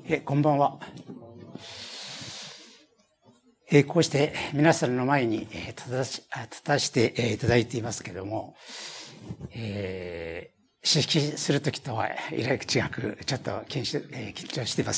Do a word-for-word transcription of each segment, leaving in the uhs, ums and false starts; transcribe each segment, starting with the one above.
えこんばんは。えこうして皆さんの前に立たし、立たしていただいていますけれども、えー、指揮するときとはえらい違く、ちょっと緊張、えー、緊張しています。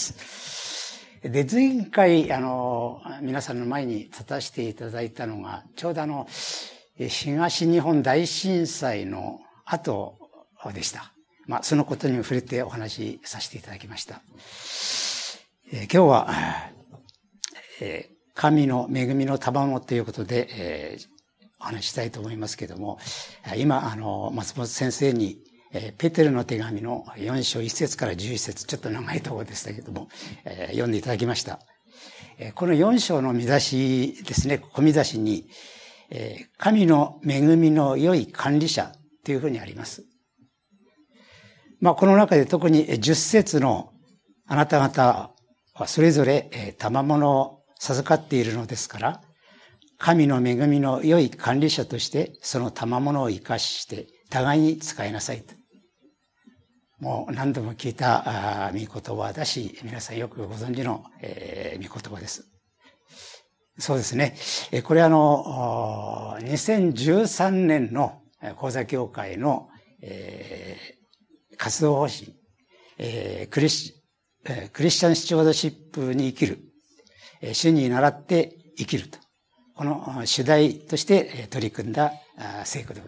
で、前回、あの、皆さんの前に立たせていただいたのが、ちょうどあの、東日本大震災の後でした。まあ、そのことに触れてお話しさせていただきました。えー、今日は、えー、神の恵みの賜物ということで、えー、お話ししたいと思いますけれども、今、あの、松本先生に、えー、ペテルの手紙のよん章いち節からじゅういち節、ちょっと長いところでしたけれども、えー、読んでいただきました。えー、このよん章の見出しですね、小見出しに、えー、神の恵みの良い管理者というふうにあります。まあ、この中で特にじゅっ節のあなた方はそれぞれ賜物を授かっているのですから、神の恵みの良い管理者としてその賜物を生かして互いに使いなさいと。もう何度も聞いた御言葉だし、皆さんよくご存知の、えー、御言葉です。そうですね。これはあの、にせんじゅうさんねんの講座協会の、えー、活動方針、えー、クリス、クリスチャンスチュワードシップに生きる、主に倣って生きると。この主題として取り組んだ聖句です。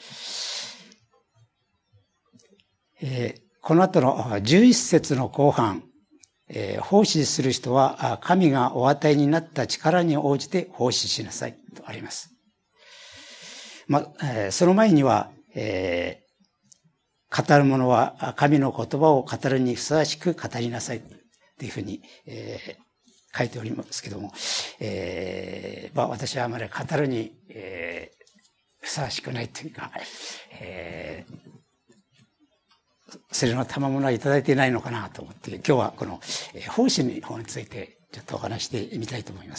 えー、この後のじゅういち節の後半、えー、奉仕する人は神がお与えになった力に応じて奉仕しなさいとあります。まあ、えー、その前には、えー語る者は神の言葉を語るにふさわしく語りなさいというふうに、えー、書いておりますけども、えーまあ、私はあまり語るに、えー、ふさわしくないというか、えー、それの賜物はいただいていないのかなと思って今日はこの奉仕の方についてちょっとお話してみたいと思います。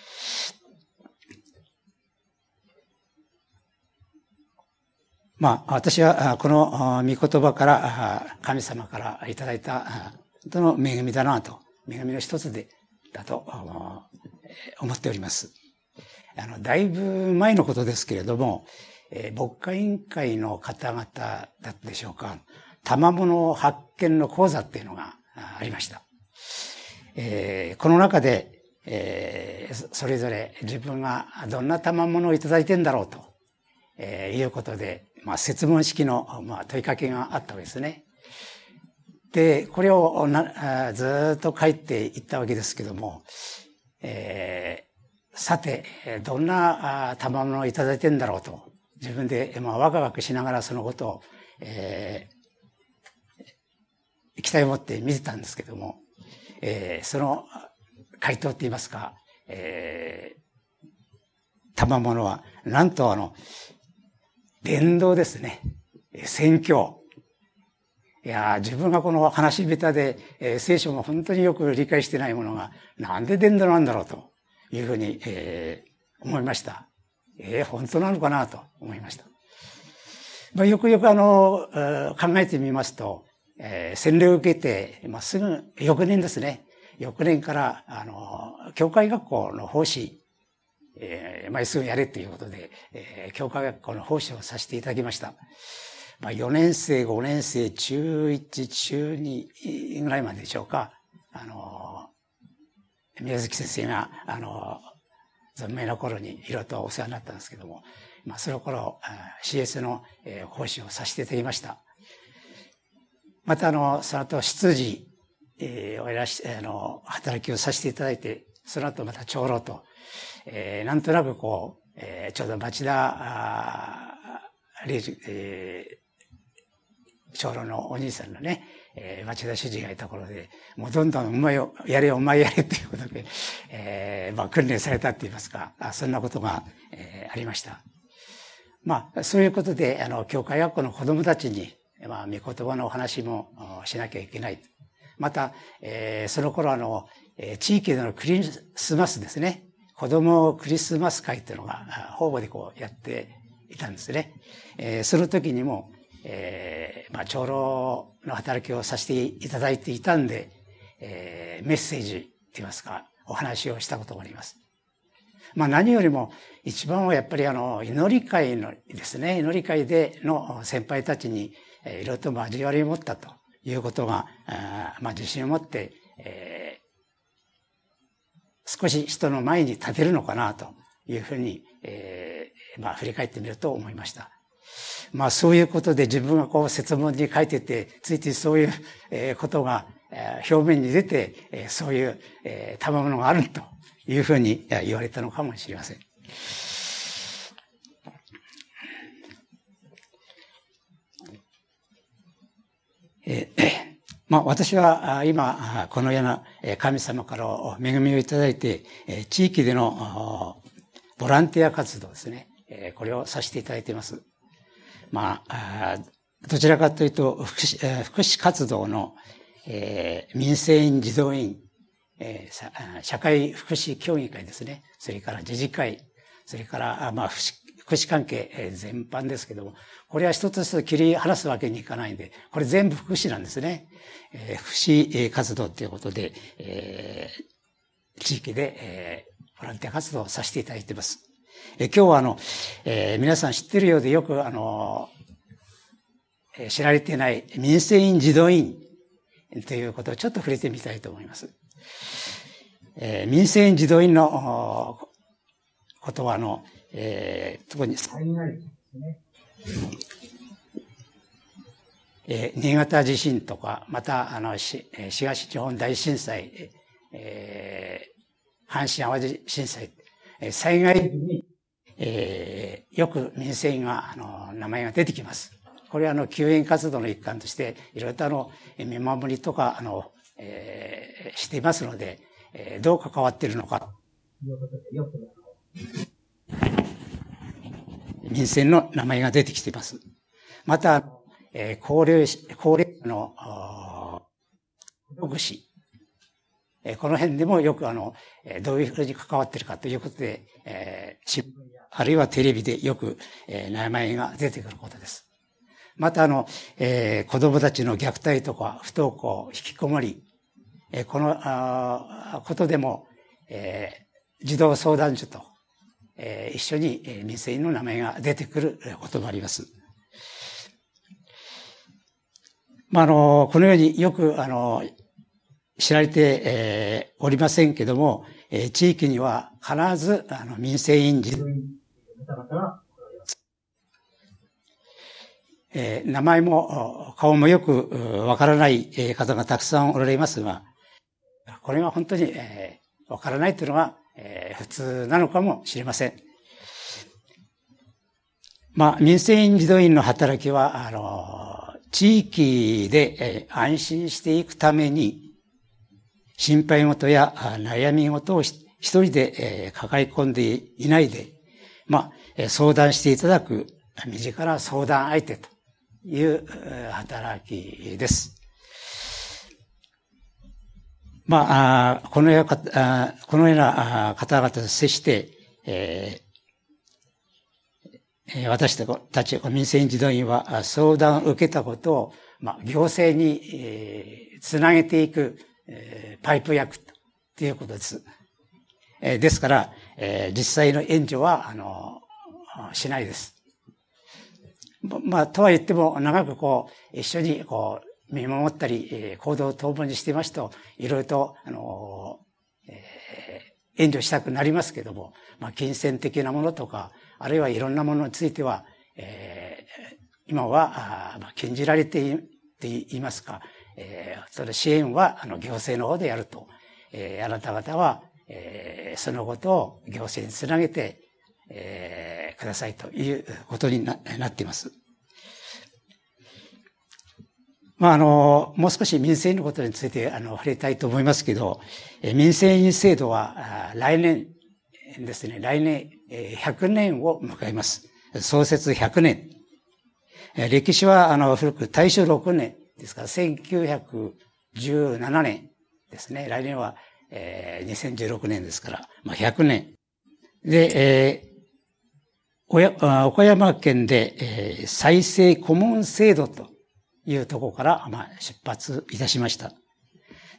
まあ、私はこの御言葉から神様からいただいた本当の恵みだなと、恵みの一つでだと思っております。あの、だいぶ前のことですけれども、牧会委員会の方々だったでしょうか、賜物発見の講座っていうのがありました。えー、この中で、えー、それぞれ自分がどんな賜物をいただいてんだろうと、えー、いうことで、まあ、設問式の、まあ、問いかけがあったわけですね。で、これをなずっと書いていったわけですけども、えー、さて、どんな賜物をいただいてんだろうと、自分で、まあ、ワクワクしながらそのことを、えー、期待を持って見てたんですけども、えー、その回答って言いますか、えー、賜物は、なんとあの、伝道ですね。宣教。いや、自分がこの話し下手で、えー、聖書も本当によく理解してないものが、なんで伝道なんだろうというふうに、えー、思いました。えー、本当なのかなと思いました。まあ、よくよくあの、考えてみますと、えー、洗礼を受けて、まあ、すぐ、翌年ですね。翌年から、あの、教会学校の奉仕、えー、まあ、すぐやれということで、えー、教会学校の奉仕をさせていただきました。まあ、よねん生、ごねん生、中いち、中にぐらいまででしょうか。あの、宮崎先生が、あの、存命の頃にいろいろとお世話になったんですけども、まあ、その頃、シーエス の奉仕をさせていただきました。また、あの、その後、執事、えー、をやらし、あの、働きをさせていただいて、その後また長老と、えー、なんとなくこう、えー、ちょうど町田、礼二、えー、長老のお兄さんのね、えー、町田主事がいた頃で、もうどんどんお前をやれお前やれっていうことで、えー、まあ訓練されたって言いますか、そんなことが、えー、ありました。まあ、そういうことで、あの、教会学校の子供たちに、まあ、御言葉のお話もしなきゃいけない。また、えー、その頃あの、地域でのクリスマスですね。子供クリスマス会っていうのが方々でこうやっていたんですね。えー、その時にも、えー、まあ長老の働きをさせていただいていたんで、 えー、メッセージと言いますか、お話をしたことがあります。まあ何よりも一番はやっぱりあの、祈り会のですね、祈り会での先輩たちにいろいろと交わりを持ったということが、あまあ自信を持って、えー、少し人の前に立てるのかなというふうに、えー、まあ振り返ってみると思いました。まあそういうことで自分がこう説問に書いてて、ついてそういうことが表面に出て、そういう賜物があるというふうに言われたのかもしれません。えまあ私は今このような神様から恵みをいただいて、地域でのボランティア活動ですね、これをさせていただいています。まあ、どちらかというと、福祉、福祉活動の、えー、民生委員児童委員、えー、社会福祉協議会ですね。それから自治会、それから、まあ、福祉、福祉関係全般ですけども、これは一つ一つ切り離すわけにいかないんで、これ全部福祉なんですね。えー、福祉活動ということで、えー、地域で、えー、ボランティア活動をさせていただいています。え今日はあの、えー、皆さん知っているようでよくあの、えー、知られていない民生委員児童委員ということをちょっと触れてみたいと思います。えー、民生委員児童委員のことはあの、えー、特に災害ですね。えー、新潟地震とか、またあの東日本大震災、えー、阪神淡路震災、災害時にえー、よく民生委員が、あの、名前が出てきます。これは、あの、救援活動の一環として、いろいろとあの、見守りとか、あの、えー、していますので、えー、どう関わっているのか、ということで、よく、民生の名前が出てきています。また、えー、高齢、高齢者の、福祉、えー、この辺でもよく、あの、どういうふうに関わっているかということで、えー、新聞あるいはテレビでよく、えー、名前が出てくることです。またあの、えー、子供たちの虐待とか不登校、引きこもり、えー、このあことでも、えー、児童相談所と、えー、一緒に、えー、民生委員の名前が出てくることもあります。まあ、あの、このようによく、あの、知られて、えー、おりませんけども、えー、地域には必ず、あの、民生委員児童委員の方々がおります。えー、名前も、顔もよくわからない方がたくさんおられますが、これが本当に、えー、わからないというのが、えー、普通なのかもしれません。まあ、民生委員児童委員の働きは、あの、地域で、えー、安心していくために、心配事や悩み事を一人で抱え込んでいないで、まあ、相談していただく身近な相談相手という働きです。まあ、このような、このような方々と接して、えー、私たち民生委員児童委員は相談を受けたことを、まあ、行政に、えー、つなげていくパイプ役ということです。ですから、実際の援助は、あの、しないです。まあ、とは言っても、長くこう、一緒にこう、見守ったり、行動を当分にしていますと、いろいろと、あの、えー、援助したくなりますけども、まあ、金銭的なものとか、あるいはいろんなものについては、えー、今は、まあ、禁じられていますか、えー、それ支援は、あの、行政の方でやると。えー、あなた方は、えー、そのことを行政につなげて、えー、くださいということに な, なっています。まあ、あの、もう少し民生委員のことについて、あの、触れたいと思いますけど、えー、民生委員制度は、来年ですね、来年、えー、ひゃくねんを迎えます。創設ひゃくねん。えー、歴史は、あの、古く、大正ろくねん。ですから、せんきゅうひゃくじゅうななねんですね。来年は、えー、にせんじゅうろくねんですから、まあ、ひゃくねん。で、えー、岡山県で、えー、再生顧問制度というところから、まあ、出発いたしました。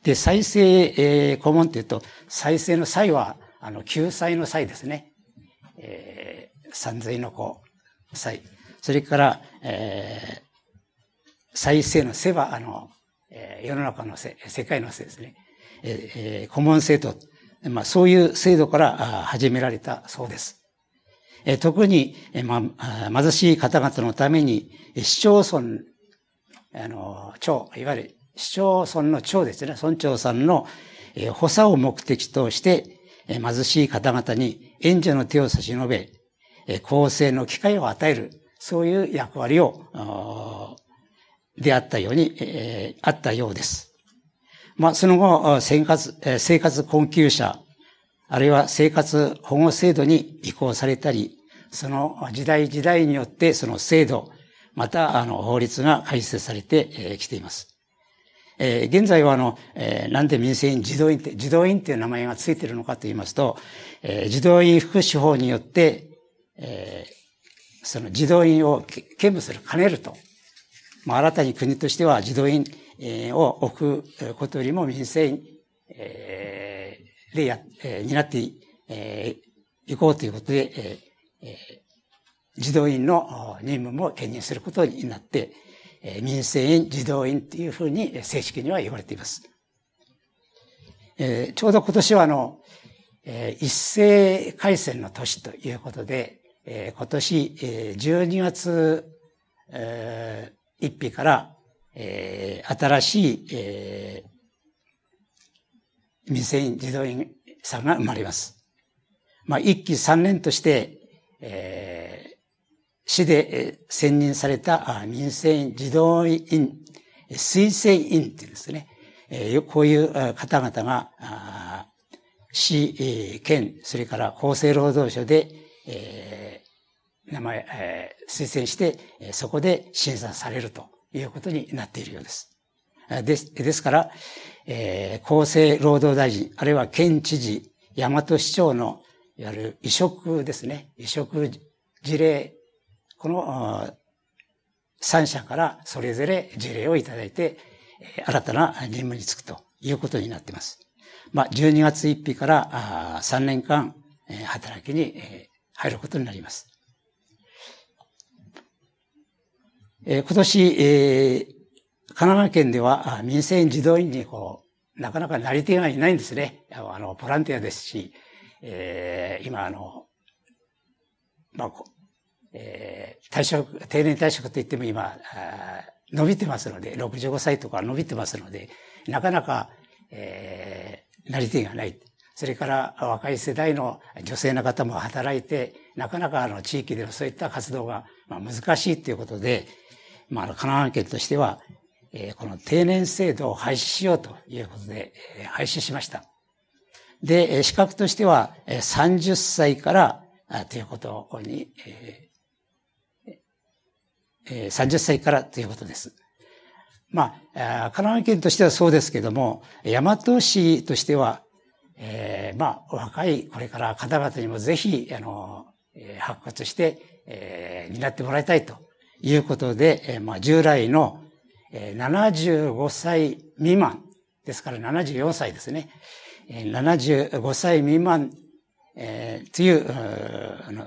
で、再生、えー、顧問っていうと、再生の際は、あの、救済の際ですね。えー、三髄の子、際。それから、えー、再生の世は、あの、えー、世の中の世、世界の世ですね。えー、顧問制度。まあ、そういう制度から始められたそうです。えー、特に、えーまあ、貧しい方々のために、市町村、あの、町、いわゆる市町村の町ですね。村長さんの、えー、補佐を目的として、えー、貧しい方々に援助の手を差し伸べ、えー、公正の機会を与える、そういう役割を、であったように、えー、あったようです。まあ、その後、生活、生活困窮者、あるいは生活保護制度に移行されたり、その時代時代によってその制度、また、あの、法律が改正されてき、えー、ています。えー、現在はあの、えー、なんで民生委員児童院って、児童院っていう名前がついているのかと言いますと、えー、児童院福祉法によって、えー、その児童院を兼務する、兼ねると。まあ、新たに国としては児童院を置くことよりも民生委員、えー、でや、えー、担ってい、えー、いこうということで、えーえー児童院の任務も兼任することになって、民生委員、児童院というふうに正式には言われています。えー、ちょうど今年はあの、えー、一斉改選の年ということで、えー、今年、えー、じゅうにがつ、えー、ついたちから、えー、新しい、えー、民生委員、児童院さんが生まれます。まあ、一期三年として、えー市で選任された民生委員、児童院、推薦員っていうんですね。こういう方々が市、県、それから厚生労働省で名前、推薦して、そこで審査されるということになっているようです。です、ですから、厚生労働大臣、あるいは県知事、大和市長のいわゆる委嘱ですね。委嘱事例、この三者からそれぞれ事例をいただいて、新たな任務に就くということになっています。まあ、じゅうにがつついたちからさんねんかん働きに入ることになります。今年、えー、神奈川県では民生委員児童院にこう、なかなかなり手がいないんですね。あの、ボランティアですし、えー、今あの、まあ、えー、退職、定年退職といっても今、伸びてますので、ろくじゅうごさいとか伸びてますので、なかなか、えー、なり手がない。それから若い世代の女性の方も働いて、なかなかあの地域でのそういった活動が難しいということで、まあ、神奈川県としては、えー、この定年制度を廃止しようということで、えー、廃止しました。で、資格としてはさんじゅっさいからということに、えーさんじゅっさいからということです。まあ、神奈川県としてはそうですけども、大和市としては、えー、まあ、若いこれから方々にもぜひ、あの、発掘して、えー、担ってもらいたいということで、まあ、従来のななじゅうごさい未満、ですからななじゅうよんさいですね。ななじゅうごさい未満、えー、という、あの、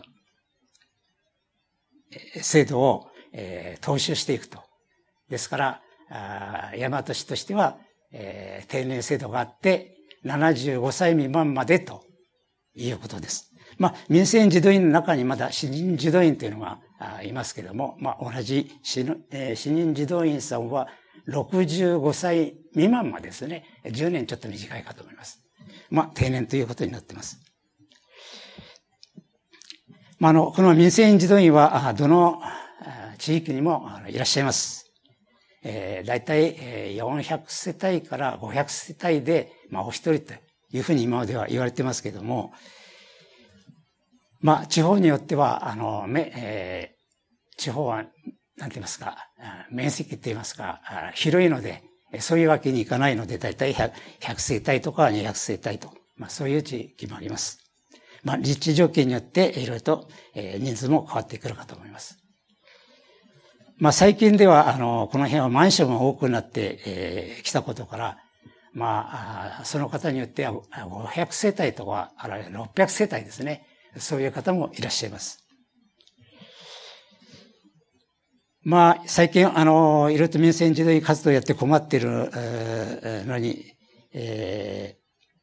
制度をえー、踏襲していくと。ですから、大和市としては、えー、定年制度があって、ななじゅうごさい未満までということです。まあ、民生委員児童院の中にまだ市民児童院というのがいますけれども、まあ、同じ市の、えー、市民児童院さんはろくじゅうごさい未満までですね、じゅうねんちょっと短いかと思います。まあ、定年ということになっています。まあ、あの、この民生委員児童院は、どの地域にもいらっしゃいます。えー、だいたいよんひゃくせたいからごひゃくせたいで、まあ、お一人というふうに今までは言われてますけども、まあ、地方によっては、あの、め、えー、地方は、なんて言いますか、面積って言いますか、広いので、そういうわけにいかないので、だいたいひゃくせたいとかにひゃくせたいと、まあ、そういう地域もあります。まあ、立地条件によって、いろいろと、えー、人数も変わってくるかと思います。まあ最近では、あの、この辺はマンションが多くなってき、えー、たことから、 まあ、その方によってはごひゃくせい帯とか、あるいはろっぴゃくせい帯ですね。そういう方もいらっしゃいます。まあ、最近、あの、いろいろと民生児童院活動をやって困っているのに、え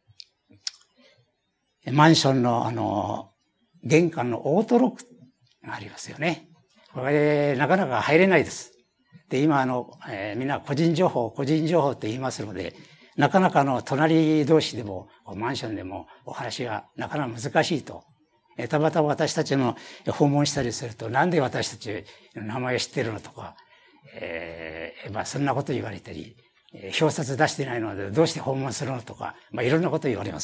ー、マンションの、あの、玄関のオートロックがありますよね。これ、なかなか入れないです。で、今、あの、えー、みんな個人情報、個人情報って言いますので、なかなかの隣同士でも、マンションでもお話がなかなか難しいと。えたまたま私たちの訪問したりすると、なんで私たちの名前を知ってるのとか、えー、まあそんなこと言われたり、えー、表札出してないのでどうして訪問するのとか、まあいろんなこと言われます。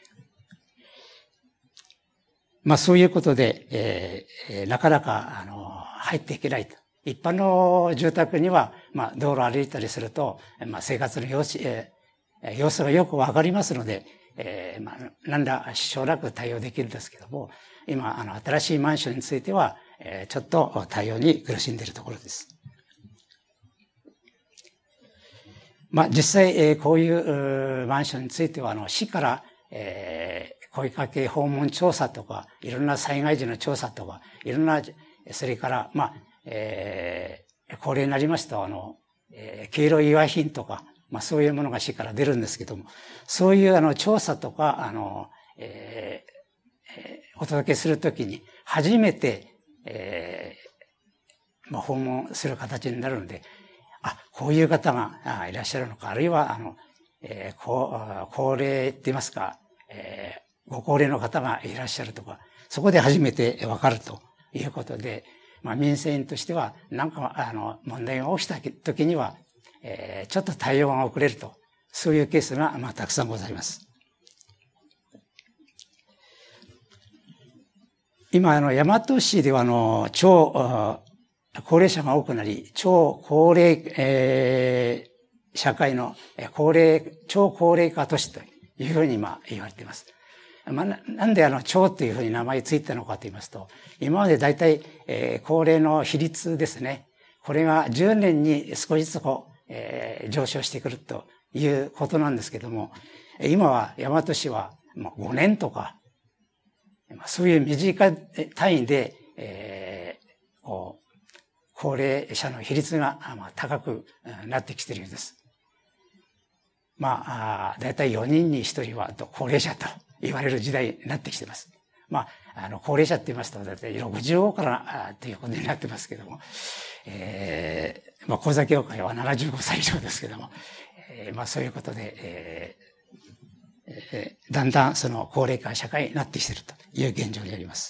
まあそういうことで、えー、なかなか、あの、入っていけないと。一般の住宅には、まあ道路を歩いたりすると、まあ生活の様子、えー、様子がよくわかりますので、えー、まあ、何ら支障なく対応できるんですけども、今、あの、新しいマンションについては、えー、ちょっと対応に苦しんでいるところです。まあ、実際、えー、こういうマンションについては、あの、市から、えー、声かけ訪問調査とか、いろんな災害時の調査とか、いろんな、それから、まあ、えー、高齢になりますと、あの、えー、敬老祝い品とか、まあそういうものが市から出るんですけども、そういうあの調査とか、あの、えーえー、お届けするときに初めて、えー、まあ訪問する形になるので、あ、こういう方がいらっしゃるのか、あるいはあの、えー、高, 高齢って言いますか、えー、ご高齢の方がいらっしゃるとか、そこで初めてわかるということで、まあ民生委員としては何かあの問題が起きたときには、えー、ちょっと対応が遅れると、そういうケースが、まあ、たくさんございます。今、あの、大和市では、あの、超、高齢者が多くなり、超高齢、えー、社会の高齢、超高齢化都市というふうに、まあ、言われています。まあ、な, なんであの、超というふうに名前ついたのかと言いますと、今まで大体、えー、高齢の比率ですね。これがじゅうねんに少しずつこう、えー、上昇してくるということなんですけども、今は大和市はごねんとか、そういう短い単位で、えー、こう高齢者の比率が高くなってきているようです。まあ、だいたいよにんにひとりは高齢者と言われる時代になってきています。まあ、あの、高齢者って言いますと、だいたいろくじゅうごからということになってますけども、えー、まあ、講座協会はななじゅうごさい以上ですけども、えー、まあ、そういうことで、えーえー、だんだんその高齢化社会になってきているという現状にあります。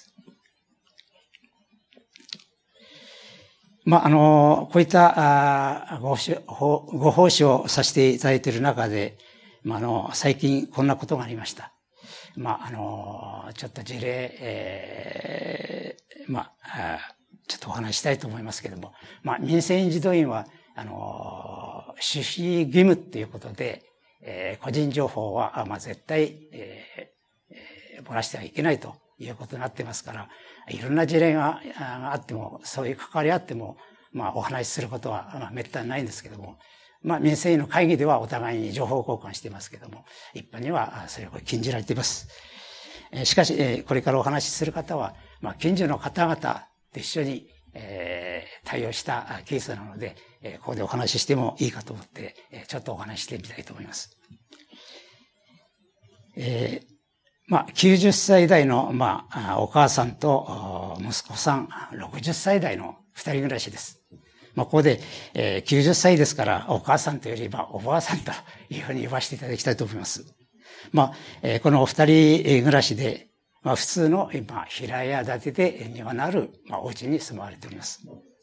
まあ、あの、こういったご奉仕をさせていただいている中で、まあ、あの、最近こんなことがありました。まあ、あの、ちょっと事例、えー、まあ、ちょっとお話したいと思いますけれども、まあ、民生委員児童院は、あの、守秘義務っていうことで、えー、個人情報は、まあ、絶対、えー、漏らしてはいけないということになってますから、いろんな事例があっても、そういう関わりあっても、まあ、お話しすることは、まあ、滅多にないんですけども、まあ、民生委員の会議ではお互いに情報交換していますけども、一般にはそれを禁じられています。しかし、これからお話しする方は、まあ、近所の方々と一緒に、えー、対応したケースなので、ここでお話ししてもいいかと思って、ちょっとお話ししてみたいと思います。えー、まあ、きゅうじゅっさい代の、まあ、お母さんと息子さん、ろくじゅっさい代の二人暮らしです。まあ、ここで、えー、きゅうじゅっさいですから、お母さんというよりはおばあさんというふうに呼ばせていただきたいと思います。まあ、えー、このお二人暮らしで、まあ、普通の、今、平屋建てで庭のある、まあ、お家に住まわれております。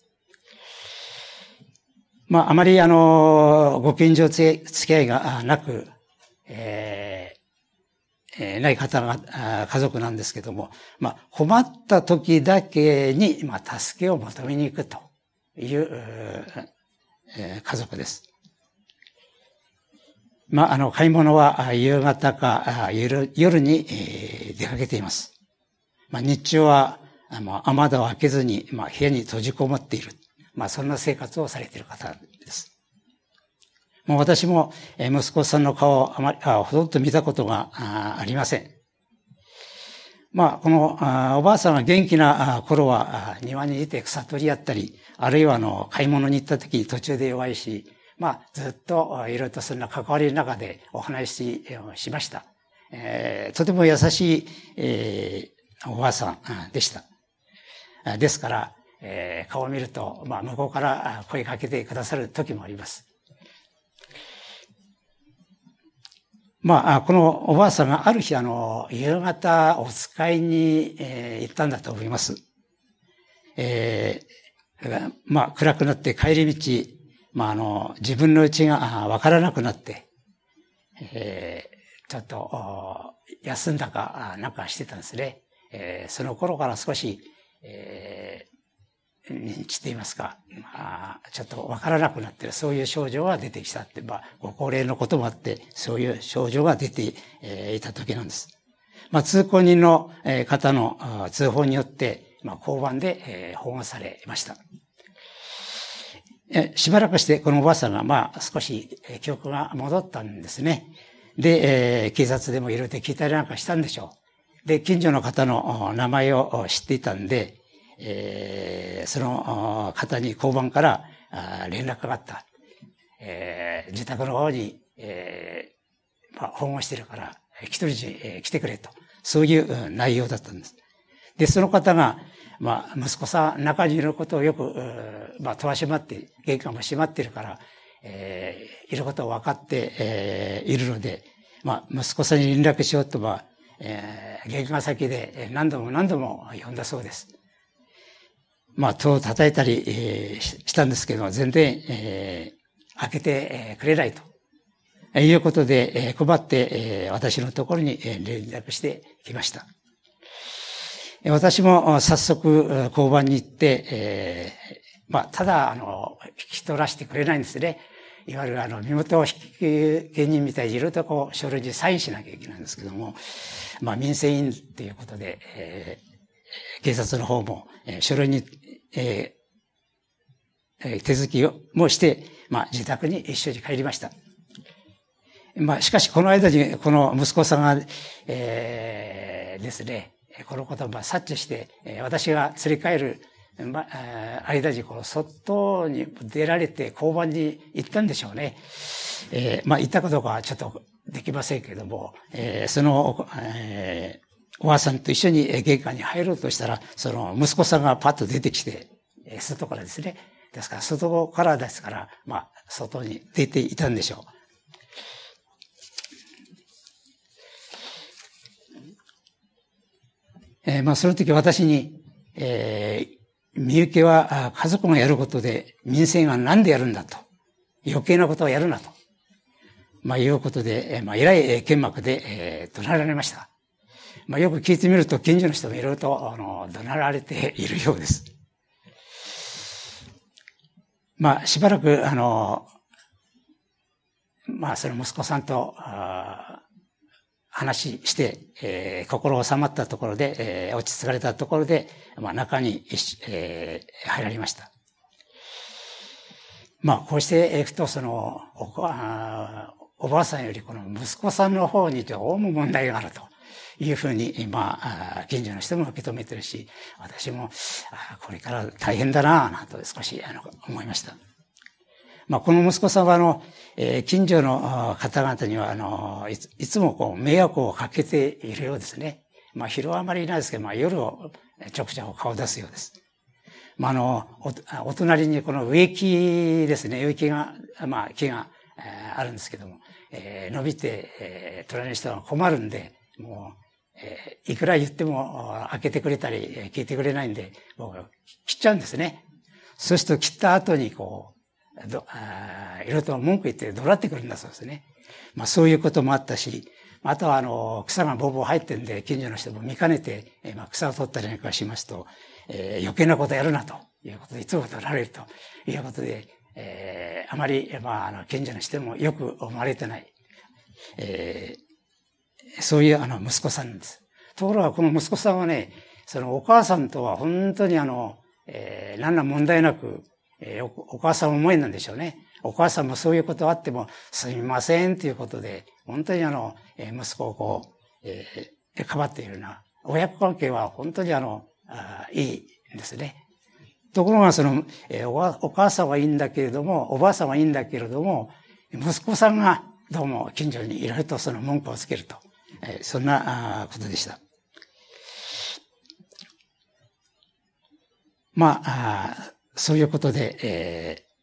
まあ、あまり、あの、ご近所付き合いがなく、えーえー、ない方が、家族なんですけども、まあ、困った時だけに、まあ、助けを求めに行くという、えー、家族です。まあ、あの、買い物は夕方か夜、夜に出かけています。まあ、日中は、まあ、雨戸を開けずに、まあ、部屋に閉じこもっている。まあ、そんな生活をされている方です。 もう私も息子さんの顔をあまり、あほとんど見たことが あ, ありません。まあ、このおばあさんが元気な頃は庭にいて草取りやったり、あるいはあの買い物に行った時途中で弱いし、まあ、ずっといろいろとそんな関わりの中でお話ししました。えー、とても優しい、えー、おばあさんでした。ですから、えー、顔を見ると、まあ、向こうから声かけてくださる時もあります。まあ、このおばあさんがある日、あの、夕方お使いに、えー、行ったんだと思います。えー、まあ、暗くなって帰り道、まあ、あの、自分の家がわからなくなって、えー、ちょっと、休んだか、なんかしてたんですね。えー、その頃から少し、えー、認知と言いますか、まあ、ちょっとわからなくなってる、そういう症状が出てきたって、まあ、ご高齢のこともあって、そういう症状が出て、えー、いた時なんです。まあ、通行人の方の通報によって、まあ、交番で、えー、保護されました。しばらくしてこのおばあさんがまあ少し記憶が戻ったんですね。で、えー、警察でもいろいろと聞いたりなんかしたんでしょう。で、近所の方の名前を知っていたんで、えー、その方に交番から連絡があった。えー、自宅の方に、えーまあ、訪問してるから一人に来てくれと。そういう内容だったんです。で、その方が、まあ、息子さん、中にいることをよく、まあ、戸は閉まって、玄関も閉まっているから、えー、いることを分かって、えー、いるので、まあ、息子さんに連絡しようとは、えー、玄関先で何度も何度も呼んだそうです。まあ、戸を叩いたり、えー、したんですけど、全然、えー、開けてくれないと。いうことで、困って、私のところに連絡してきました。私も早速交番に行って、えー、まあ、ただ、あの、引き取らせてくれないんですね。いわゆる、あの、身元引受人みたいにいろいろとこう、書類にサインしなきゃいけないんですけども、まあ、民生委員ということで、えー、警察の方も、えー、書類に、えー、手続きをもして、まあ、自宅に一緒に帰りました。まあ、しかし、この間に、この息子さんが、えー、ですね、このことを察知して、私が連れ帰る間に、この外に出られて交番に行ったんでしょうね。えー、まあ、行ったかどうかはちょっとできませんけれども、えー、その、えー、おばあさんと一緒に玄関に入ろうとしたら、その息子さんがパッと出てきて、外からですね。ですから、外からですから、まあ、外に出ていたんでしょう。えー、まあ、その時私に、えー、身請けは家族がやることで、民生が何でやるんだと。余計なことはやるなと。まあ、いうことで、えー、まあ、偉い剣幕で、えー、怒鳴られました。まあ、よく聞いてみると、近所の人もいろいろと、あの、怒鳴られているようです。まあ、しばらく、あの、まあ、その息子さんと、話して、えー、心収まったところで、えー、落ち着かれたところで、まあ、中に、えー、入られました。まあ、こうしていくと、その、お、あおばあさんよりこの息子さんの方にどうも問題があるというふうに、まあ、近所の人も受け止めてるし、私も、あこれから大変だなぁ、と少しあの思いました。まあ、この息子さんは、あの、えー、近所の方々には、あの、いつ、いつもこう、迷惑をかけているようですね。まあ、昼はあまりいないですけど、まあ、夜をちょくちょく顔を出すようです。まあ、あの、お、お隣にこの植木ですね、植木が、まあ、木が、えー、あるんですけども、えー、伸びて、えー、隣の人が困るんで、もう、えー、いくら言っても開けてくれたり、聞いてくれないんで、もう切っちゃうんですね。そうすると切った後にこう、どあいろいろと文句言って怒鳴ってくるんだそうですね。まあそういうこともあったし、あとはあの、草がぼうぼう入ってんで、近所の人も見かねて、えまあ草を取ったりなんかしますと、えー、余計なことやるなということで、いつも取られるということで、えー、あまり、まあ、あの、近所の人もよく思われてない、えー、そういうあの、息子さんです。ところがこの息子さんはね、そのお母さんとは本当にあの、えー、何ら問題なく、えー、お, お母さん思いなんでしょうね。 お母さんもそういうことあっても、すみませんということで、本当にあの、息子をこう、えー、かばっているような、親子関係は本当にあの、あいいんですね。ところがその、えー、お, お母さんはいいんだけれども、おばあさんはいいんだけれども、息子さんがどうも近所にいろいろとその文句をつけると、えー、そんなことでした。まあ、あそういうことで、えー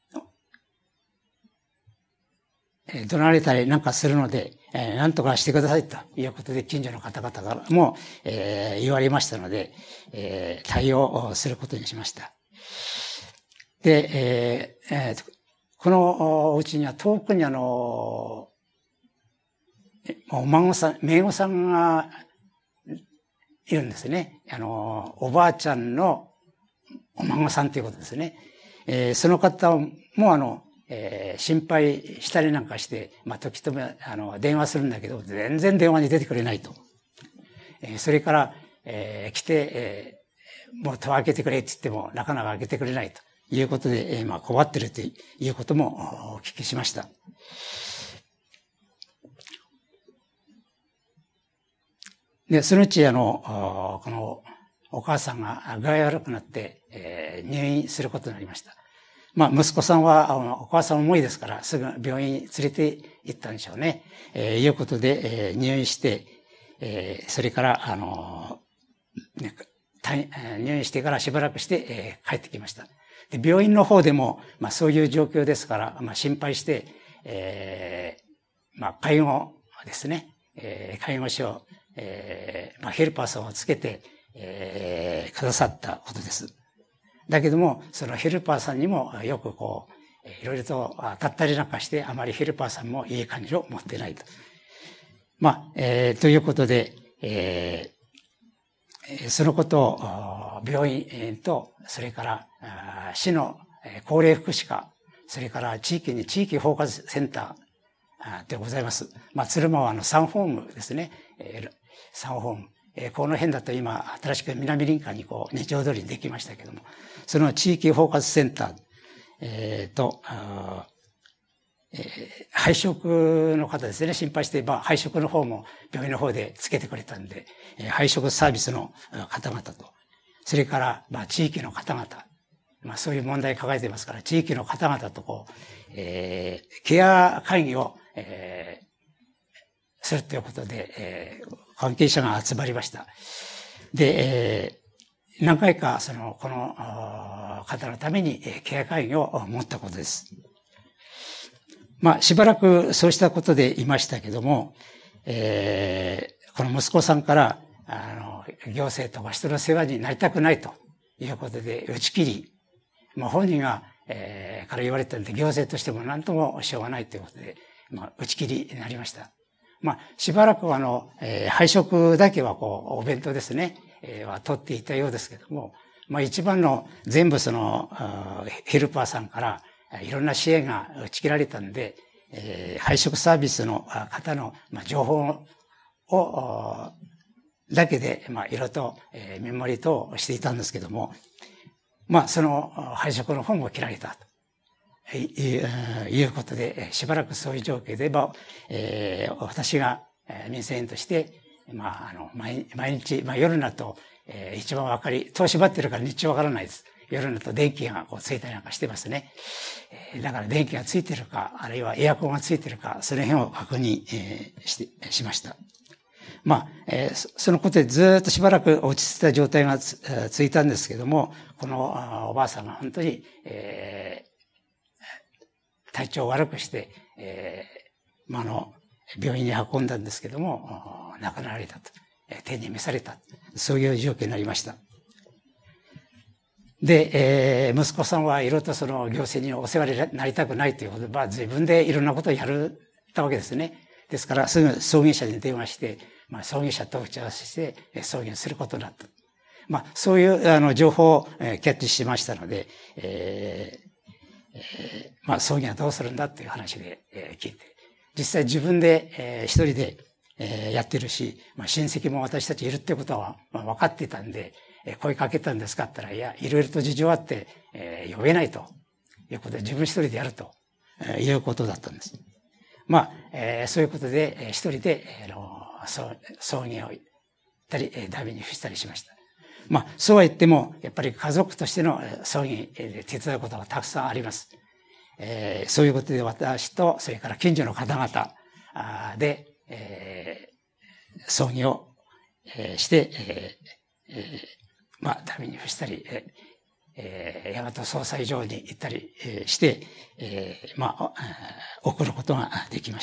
怒鳴られたりなんかするので、えー、何とかしてくださいということで近所の方々からも、えー、言われましたので、えー、対応をすることにしました。で、えーえー、このお家には遠くにあの、お孫さん、姪御さんがいるんですね。あの、おばあちゃんのお孫さんということですね。えー、その方もあの、えー、心配したりなんかして、まあ、時とめ、あの、電話するんだけど、全然電話に出てくれないと。えー、それから、えー、来て、えー、もう戸を開けてくれって言っても、なかなか開けてくれないということで、えー、まあ、困ってるということもお聞きしました。で、そのうち、あの、この、お母さんが具合悪くなって、えー、入院することになりました。まあ、息子さんは、お母さん重いですから、すぐ病院に連れて行ったんでしょうね。えー、いうことで、えー、入院して、えー、それから、あのー、ね、入院してからしばらくして、えー、帰ってきました。で、病院の方でも、まあ、そういう状況ですから、まあ、心配して、えー、まあ、介護ですね。えー、介護士を、えー、まあ、ヘルパーさんをつけて、えー、くださったことです。だけども、そのヘルパーさんにもよくこう、いろいろと当たったりなんかして、あまりヘルパーさんもいい感じを持ってないと。まあ、えー、ということで、えー、そのことを病院と、それから市の高齢福祉課、それから地域に地域包括センターでございます。まあ、鶴間はあのサンホームですね。サンホーム。えー、この辺だと今、新しく南林間にこう、日曜通りにできましたけども、その地域包括センター、えー、と、えー、配食の方ですね、心配して、まあ、配食の方も病院の方でつけてくれたんで、えー、配食サービスの方々と、それから、まあ、地域の方々、まあ、そういう問題抱えていますから、地域の方々とこう、えー、ケア会議を、えー、するということで、えー、関係者が集まりました。で、えー、何回か、その、この方のために、ケア会議を持ったことです。まあ、しばらくそうしたことでいましたけども、えー、この息子さんから、あの、行政とか人の世話になりたくないということで打ち切り、まあ、本人が、えー、から言われたんで、行政としても何ともしょうがないということで、まあ、打ち切りになりました。まあ、しばらくあの、えー、配食だけはこう、お弁当ですね、えー、は取っていたようですけども、まあ一番の全部その、ヘルパーさんからいろんな支援が打ち切られたんで、えー、配食サービスの方の、まあ、情報を、だけで、まあいろいろと、えー、メモリ等をしていたんですけども、まあその配食の方も切られたと。いうことで、しばらくそういう状況で、まあえー、私が民生委員として、まあ、あの、毎, 毎日、まあ、夜になると、えー、一番わかり、戸を縛ってるから日中わからないです。夜になると電気がこうついたりなんかしてますね。えー、だから電気がついてるか、あるいはエアコンがついてるか、その辺を確認、えー、して、しました。まあ、えー、そのことでずっとしばらく落ち着いた状態がつ、えー、ついたんですけども、このおばあさんが本当に、えー体調を悪くして、えー、まあ、あの、病院に運んだんですけども、亡くなられたと。天に召された。そういう状況になりました。で、えー、息子さんはいろいろとその行政にお世話になりたくないということで、まあ自分でいろんなことをやるたわけですね。ですから、すぐ葬儀社に電話して、まあ葬儀社と打ち合わせして、葬儀をすることになった。まあ、そういうあの情報をキャッチしましたので、えーえー、まあ、葬儀はどうするんだっていう話で、えー、聞いて、実際自分で、えー、一人で、えー、やってるし、まあ、親戚も私たちいるってことは、まあ、分かってたんで、えー、声かけたんですかって言ったら、いや、いろいろと事情あって、えー、呼べないということで、自分一人でやるということだったんです。まあ、えー、そういうことで、えー、一人で、えー、葬儀を行ったり、旅にしたりしました。まあ、そうは言っても、やっぱり家族としての葬儀で手伝うことがたくさんあります。えー、そういうことで私と、それから近所の方々で、えー、葬儀を、えー、して、えーえー、まあ、旅に付したり、えー、大和総裁場に行ったりして、えー、まあ、送ることができました。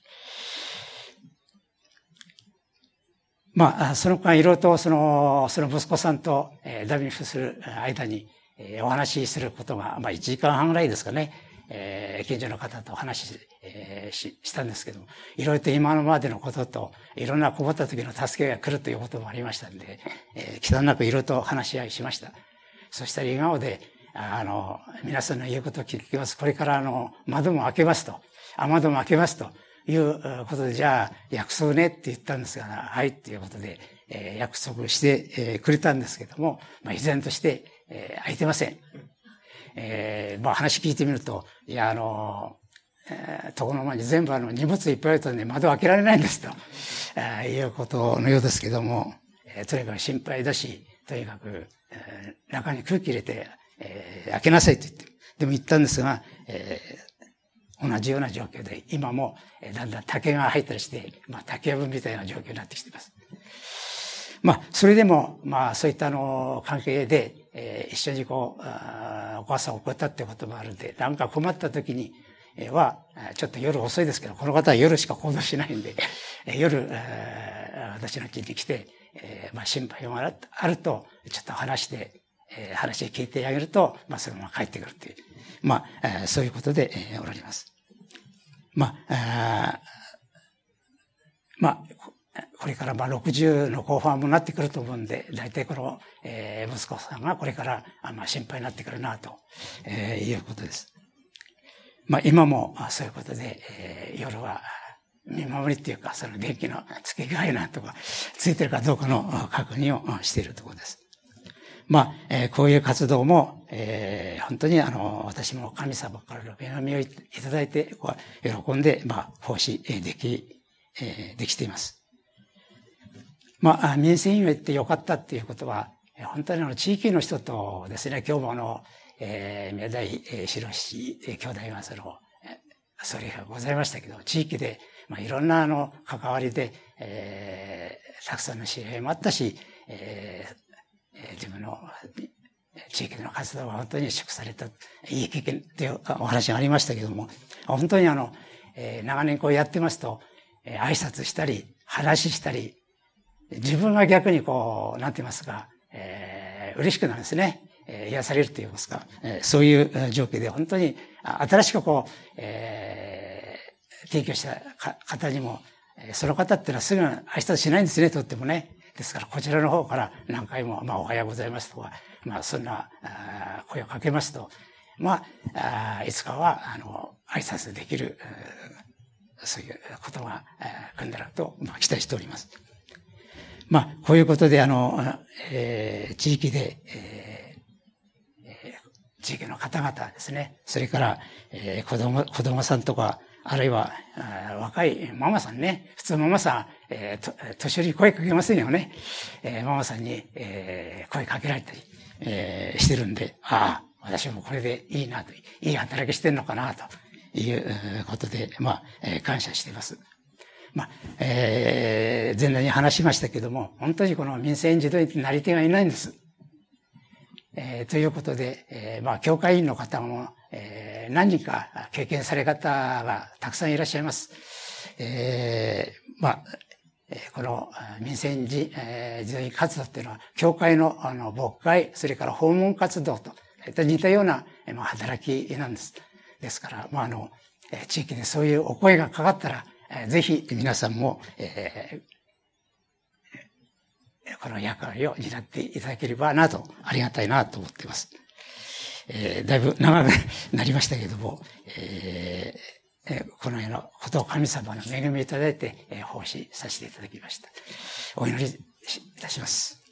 まあ、その間いろいろとその、その息子さんと、えー、旅に付する間に、えー、お話しすることが、まあ、いちじかんはんぐらいですかね、えー、近所の方とお話し、えー、し、したんですけども、いろいろと今までのことと、いろんな困った時の助けが来るということもありましたんで、えー、忌憚なくいろいろと話し合いしました。そしたら笑顔で、あの、皆さんの言うことを聞きます。これからあの、窓も開けますと、雨戸も開けますということで、じゃあ、約束ねって言ったんですが、はいっていうことで、えー、約束して、えー、くれたんですけども、まあ、依然として、えー、開いてません。えー、まあ話聞いてみると、いや、あの、えー、床の間に全部あの荷物いっぱいあるとね、窓開けられないんですと、えー、いうことのようですけども、えー、とにかく心配だし、とにかく、えー、中に空気入れて、えー、開けなさいと言って、でも言ったんですが、えー、同じような状況で、今も、えー、だんだん竹が入ったりして、まあ竹やぶみたいな状況になってきています。まあ、それでも、まあ、そういったあの、関係で、えー、一緒にこう、お母さんを送ったってこともあるんで、なんか困った時には、ちょっと夜遅いですけど、この方は夜しか行動しないんで、夜、私の家に来て、えー、まあ、心配があると、ちょっと話して、えー、話聞いてあげると、まあ、そのまま帰ってくるっていう、まあ、そういうことで、えー、おられます。まあ、あまあ、これからまあろくじゅうの後半もなってくると思うんで、大体この、えー、息子さんがこれからまあ心配になってくるなと、えー、いうことです。まあ今もそういうことで、えー、夜は見守りっていうか、その電気の付け具合なんとかついてるかどうかの確認をしているところです。まあ、えー、こういう活動も、えー、本当にあの、私も神様からの恵みをいただいて、こう喜んで、まあ、奉仕でき、えー、できています。まあ、民生委員を行ってよかったっていうことは、本当にあの、地域の人とですね、今日もあの、えー、宮台博士兄弟がその、それがございましたけど、地域で、まあ、いろんなあの、関わりで、えー、たくさんの知り合いもあったし、えー、自分の地域での活動は本当に祝された、いい経験っていうお話がありましたけども、本当にあの、えー、長年こうやってますと、えー、挨拶したり、話したり、自分が逆にこう、なんて言いますか、えー、嬉しくなるんですね。えー、癒されると言いますか、えー、そういう状況で本当に新しくこう、えー、提供した方にも、その方っていうのはすぐ挨拶しないんですね、とってもね。ですからこちらの方から何回も、まあおはようございますとか、まあそんな声をかけますと、まあ、いつかは、あの、挨拶できる、そういうことが来るんだろうと、まあ期待しております。まあ、こういうことで、あの、えー、地域で、えー、地域の方々ですね、それから、えー、子供、子供さんとか、あるいは、若いママさんね、普通ママさん、えー、年寄り声かけませんよね。えー、ママさんに、えー、声かけられたり、えー、してるんで、ああ、私もこれでいいなと、いい働きしてるのかな、ということで、まあ、えー、感謝しています。まあ、えー、前段に話しましたけども、本当にこの民生委員児童院ってなり手がいないんです。えー、ということで、えー、まあ、教会員の方も、えー、何人か経験され方がたくさんいらっしゃいます。えー、まあ、この民生委員児童院活動っていうのは、教会のあの牧会、それから訪問活動と、似たような、まあ、働きなんです。ですから、まあ、あの、地域でそういうお声がかかったら、ぜひ皆さんも、えー、この役割を担っていただければなと、ありがたいなと思っています。えー、だいぶ長くなりましたけれども、えー、このようなことを神様の恵みをいただいて、えー、奉仕させていただきました。お祈りいたします。